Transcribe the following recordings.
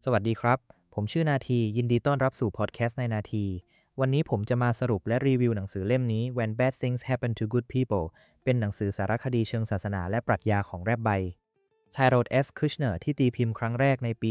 สวัสดีครับ ผมชื่อนาทียินดีต้อนรับสู่พอดแคสต์ในนาทีวันนี้ผมจะมาสรุปและรีวิวหนังสือเล่มนี้ When Bad Things Happen to Good People เป็นหนังสือสารคดีเชิงศาสนาและปรัชญาของแรบไบ Harold S. Kushner ที่ตีพิมพ์ครั้งแรกในปี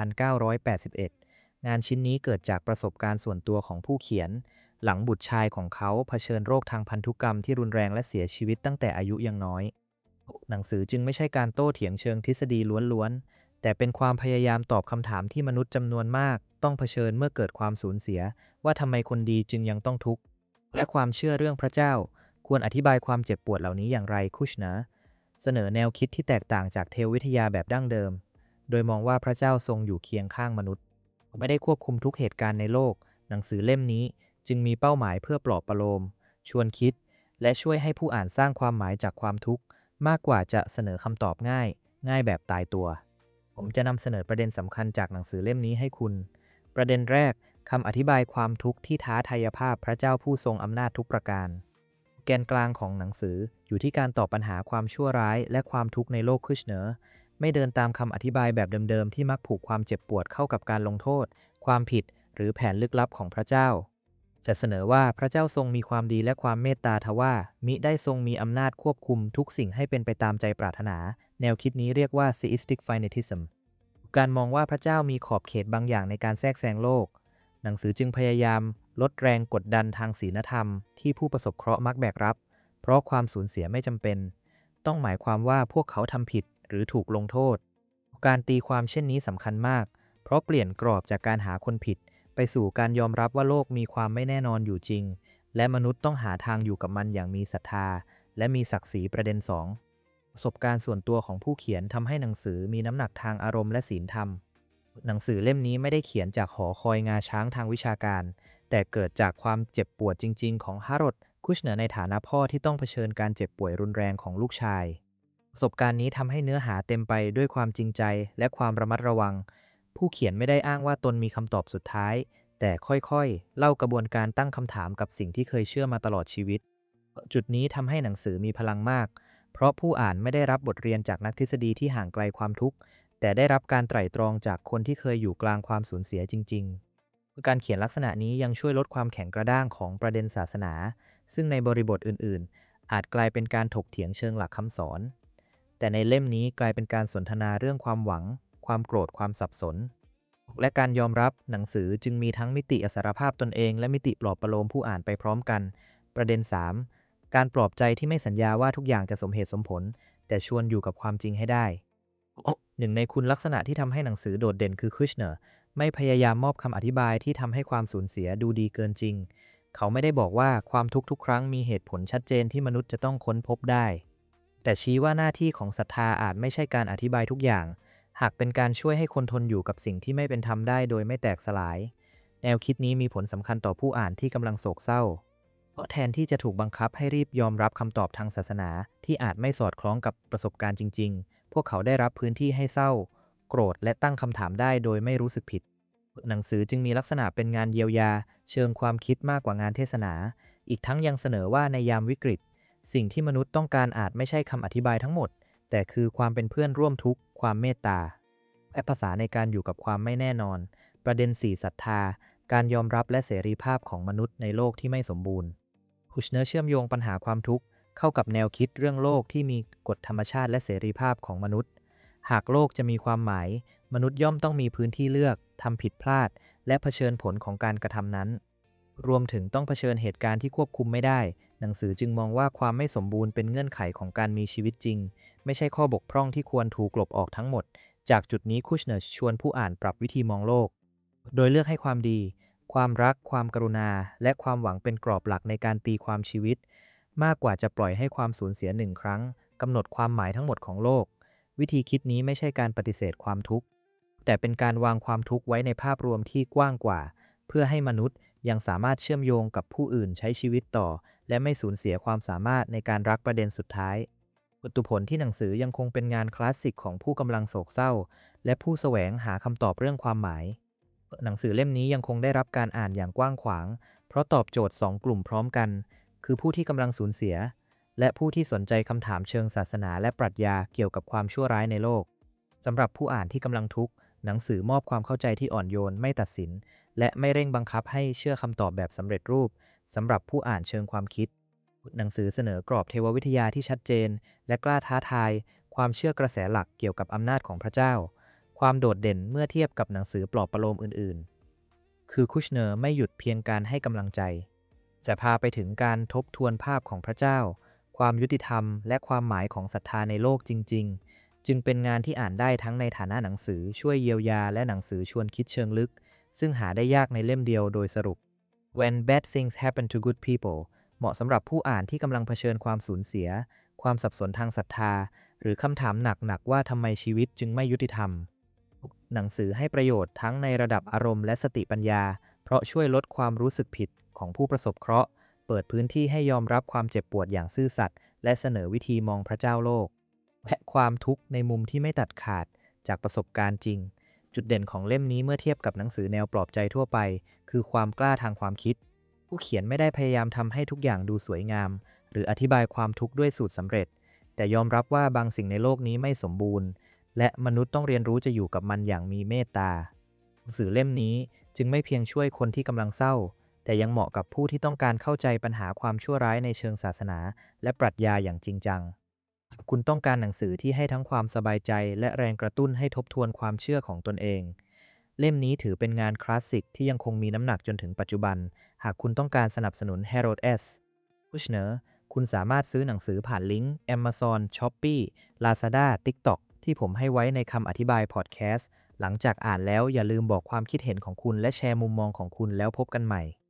1981 งานชิ้นนี้เกิดจากประสบการณ์ส่วนตัวของผู้เขียน หลังบุตรชายของเขาเผชิญโรคทางพันธุกรรมที่รุนแรงและเสียชีวิตตั้งแต่อายุยังน้อยหนังสือจึงไม่ใช่การโต้เถียงเชิงทฤษฎีล้วนๆ แต่เป็นความพยายามตอบคำถามที่มนุษย์จำนวนมากต้องเผชิญเมื่อเกิดความสูญเสียว่าทำไมคนดีจึงยังต้องทุกข์และความเชื่อเรื่องพระเจ้าควรอธิบายความเจ็บปวดเหล่านี้อย่างไรคุชนะเสนอแนวคิดที่แตกต่างจากเทววิทยาแบบดั้งเดิมโดยมองว่าพระเจ้าทรงอยู่เคียงข้างมนุษย์ไม่ได้ควบคุมทุกเหตุการณ์ในโลกหนังสือเล่มนี้จึงมีเป้าหมายเพื่อปลอบประโลมชวนคิดและช่วยให้ผู้อ่านสร้างความหมายจากความทุกข์มากกว่าจะเสนอคำตอบง่ายแบบตายตัวผมจะนำเสนอประเด็นสำคัญจากหนังสือเล่มนี้ให้คุณประเด็นแรกคำอธิบายความทุกข์ที่ท้าทายภาพพระเจ้าผู้ทรงอำนาจทุกประการแกนกลางของหนังสืออยู่ที่การตอบปัญหาความชั่วร้ายและความทุกข์ในโลกคุชเนอร์ไม่เดินตามคำอธิบายแบบเดิมๆที่มักผูกความเจ็บปวดเข้ากับการลงโทษความผิดหรือแผนลึกลับของพระเจ้าแต่เสนอว่าพระเจ้าทรงมีความดีและความเมตตาทว่ามิได้ทรงมีอำนาจควบคุมทุกสิ่งให้เป็นไปตามใจปรารถนาแนวคิดนี้เรียกว่า theistic finitism การมองว่าพระเจ้ามีขอบเขตบางอย่างในการแทรกแซงโลกหนังสือจึงพยายามลดแรงกดดันทางศีลธรรมที่ผู้ประสบเคราะห์มักแบกรับเพราะความสูญเสียไม่จำเป็นต้องหมายความว่าพวกเขาทำผิดหรือถูกลงโทษการตีความเช่นนี้สำคัญมากเพราะเปลี่ยนกรอบจากการหาคนผิดไปสู่การยอมรับว่าโลกมีความไม่แน่นอนอยู่จริงและมนุษย์ต้องหาทางอยู่กับมันอย่างมีศรัทธาและมีศักดิ์ศรีประเด็น2ประสบการณ์ส่วนตัวของผู้เขียนทำให้หนังสือมีน้ำหนักทางอารมณ์และศีลธรรมหนังสือเล่มนี้ไม่ได้เขียนจากหอคอยงาช้างทางวิชาการแต่เกิดจากความเจ็บปวดจริงๆของฮาร์โรดคุชเนอร์ในฐานะพ่อที่ต้องเผชิญการเจ็บป่วยรุนแรงของลูกชายประสบการณ์นี้ทำให้เนื้อหาเต็มไปด้วยความจริงใจและความระมัดระวังผู้เขียนไม่ได้อ้างว่าตนมีคำตอบสุดท้ายแต่ค่อยๆเล่ากระบวนการตั้งคำถามกับสิ่งที่เคยเชื่อมาตลอดชีวิตจุดนี้ทำให้หนังสือมีพลังมากเพราะผู้อ่านไม่ได้รับบทเรียนจากนักทฤษฎีที่ห่างไกลความทุกข์แต่ได้รับการไตร่ตรองจากคนที่เคยอยู่กลางความสูญเสียจริงๆการเขียนลักษณะนี้ยังช่วยลดความแข็งกระด้างของประเด็นศาสนาซึ่งในบริบทอื่นๆอาจกลายเป็นการถกเถียงเชิงหลักคำสอนแต่ในเล่มนี้กลายเป็นการสนทนาเรื่องความหวังความโกรธความสับสนและการยอมรับหนังสือจึงมีทั้งมิติอสรภาพตนเองและมิติปลอบประโลมผู้อ่านไปพร้อมกันประเด็น3การปลอบใจที่ไม่สัญญาว่าทุกอย่างจะสมเหตุสมผลแต่ชวนอยู่กับความจริงให้ได้หนึ่งในคุณลักษณะที่ทำให้หนังสือโดดเด่นคือคุชเนอร์ไม่พยายามมอบคำอธิบายที่ทำให้ความสูญเสียดูดีเกินจริงเขาไม่ได้บอกว่าความทุกข์ทุกครั้งมีเหตุผลชัดเจนที่มนุษย์จะต้องค้นพบได้แต่ชี้ว่าหน้าที่ของศรัทธาอาจไม่ใช่การอธิบายทุกอย่างหากเป็นการช่วยให้คนทนอยู่กับสิ่งที่ไม่เป็นธรรมได้โดยไม่แตกสลายแนวคิดนี้มีผลสำคัญต่อผู้อ่านที่กำลังโศกเศร้าเพราะแทนที่จะถูกบังคับให้รีบยอมรับคำตอบทางศาสนาที่อาจไม่สอดคล้องกับประสบการณ์จริงๆพวกเขาได้รับพื้นที่ให้เศร้าโกรธและตั้งคำถามได้โดยไม่รู้สึกผิดหนังสือจึงมีลักษณะเป็นงานเยียวยาเชิงความคิดมากกว่างานเทศนาอีกทั้งยังเสนอว่าในยามวิกฤตสิ่งที่มนุษย์ต้องการอาจไม่ใช่คำอธิบายทั้งหมดแต่คือความเป็นเพื่อนร่วมทุกข์ความเมตตาและภาษาในการอยู่กับความไม่แน่นอนประเด็น4ศรัทธาการยอมรับและเสรีภาพของมนุษย์ในโลกที่ไม่สมบูรณ์คุชเนอร์เชื่อมโยงปัญหาความทุกข์เข้ากับแนวคิดเรื่องโลกที่มีกฎธรรมชาติและเสรีภาพของมนุษย์หากโลกจะมีความหมายมนุษย์ย่อมต้องมีพื้นที่เลือกทำผิดพลาดและเผชิญผลของการกระทำนั้นรวมถึงต้องเผชิญเหตุการณ์ที่ควบคุมไม่ได้หนังสือจึงมองว่าความไม่สมบูรณ์เป็นเงื่อนไขของการมีชีวิตจริงไม่ใช่ข้อบกพร่องที่ควรถูกกลบออกทั้งหมดจากจุดนี้คุชเนอร์ชวนผู้อ่านปรับวิธีมองโลกโดยเลือกให้ความดีความรักความกรุณาและความหวังเป็นกรอบหลักในการตีความชีวิตมากกว่าจะปล่อยให้ความสูญเสียหนึ่งครั้งกำหนดความหมายทั้งหมดของโลกวิธีคิดนี้ไม่ใช่การปฏิเสธความทุกข์แต่เป็นการวางความทุกข์ไว้ในภาพรวมที่กว้างกว่าเพื่อให้มนุษย์ยังสามารถเชื่อมโยงกับผู้อื่นใช้ชีวิตต่อและไม่สูญเสียความสามารถในการรักประเด็นสุดท้ายวัตถุผลที่หนังสือยังคงเป็นงานคลาสสิกของผู้กำลังโศกเศร้าและผู้แสวงหาคำตอบเรื่องความหมายหนังสือเล่มนี้ยังคงได้รับการอ่านอย่างกว้างขวางเพราะตอบโจทย์2กลุ่มพร้อมกันคือผู้ที่กำลังสูญเสียและผู้ที่สนใจคำถามเชิงศาสนาและปรัชญาเกี่ยวกับความชั่วร้ายในโลกสำหรับผู้อ่านที่กำลังทุกข์หนังสือมอบความเข้าใจที่อ่อนโยนไม่ตัดสินและไม่เร่งบังคับให้เชื่อคำตอบแบบสำเร็จรูปสำหรับผู้อ่านเชิงความคิดหนังสือเสนอกรอบเทววิทยาที่ชัดเจนและกล้าท้าทายความเชื่อกระแสหลักเกี่ยวกับอำนาจของพระเจ้าความโดดเด่นเมื่อเทียบกับหนังสือปลอบประโลมอื่นๆคือคุชเนอร์ไม่หยุดเพียงการให้กำลังใจแต่พาไปถึงการทบทวนภาพของพระเจ้าความยุติธรรมและความหมายของศรัทธาในโลกจริงๆจึงเป็นงานที่อ่านได้ทั้งในฐานะหนังสือช่วยเยียวยาและหนังสือชวนคิดเชิงลึกซึ่งหาได้ยากในเล่มเดียวโดยสรุป When Bad Things Happen to Good People เหมาะสำหรับผู้อ่านที่กำลังเผชิญความสูญเสียความสับสนทางศรัทธาหรือคำถามหนักๆว่าทำไมชีวิตจึงไม่ยุติธรรมหนังสือให้ประโยชน์ทั้งในระดับอารมณ์และสติปัญญาเพราะช่วยลดความรู้สึกผิดของผู้ประสบเคราะห์เปิดพื้นที่ให้ยอมรับความเจ็บปวดอย่างซื่อสัตย์และเสนอวิธีมองพระเจ้าโลกและความทุกข์ในมุมที่ไม่ตัดขาดจากประสบการณ์จริงจุดเด่นของเล่มนี้เมื่อเทียบกับหนังสือแนวปลอบใจทั่วไปคือความกล้าทางความคิดผู้เขียนไม่ได้พยายามทำให้ทุกอย่างดูสวยงามหรืออธิบายความทุกข์ด้วยสูตรสำเร็จแต่ยอมรับว่าบางสิ่งในโลกนี้ไม่สมบูรณ์และมนุษย์ต้องเรียนรู้จะอยู่กับมันอย่างมีเมตตาหนังสือเล่มนี้จึงไม่เพียงช่วยคนที่กำลังเศร้าแต่ยังเหมาะกับผู้ที่ต้องการเข้าใจปัญหาความชั่วร้ายในเชิงศาสนาและปรัชญาอย่างจริงจังคุณต้องการหนังสือที่ให้ทั้งความสบายใจและแรงกระตุ้นให้ทบทวนความเชื่อของตนเองเล่มนี้ถือเป็นงานคลาสสิกที่ยังคงมีน้ำหนักจนถึงปัจจุบันหากคุณต้องการสนับสนุน Harold S. Kushner คุณสามารถซื้อหนังสือผ่านลิงก์ Amazon, Shopee, Lazada, TikTok ที่ผมให้ไว้ในคำอธิบายพอดแคสต์หลังจากอ่านแล้วอย่าลืมบอกความคิดเห็นของคุณและแชร์มุมมองของคุณแล้วพบกันใหม่